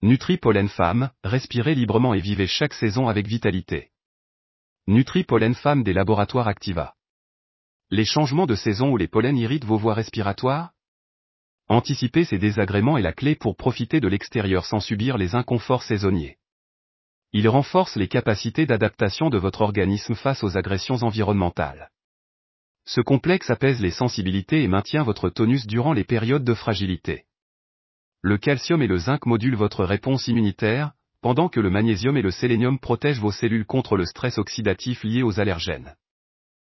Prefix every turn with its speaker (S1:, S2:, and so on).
S1: Nutri-Pollen Femme, respirez librement et vivez chaque saison avec vitalité. Nutri-Pollen Femme des laboratoires Activa. Les changements de saison ou les pollens irritent vos voies respiratoires? Anticipez ces désagréments est la clé pour profiter de l'extérieur sans subir les inconforts saisonniers. Il renforce les capacités d'adaptation de votre organisme face aux agressions environnementales. Ce complexe apaise les sensibilités et maintient votre tonus durant les périodes de fragilité. Le calcium et le zinc modulent votre réponse immunitaire, pendant que le magnésium et le sélénium protègent vos cellules contre le stress oxydatif lié aux allergènes.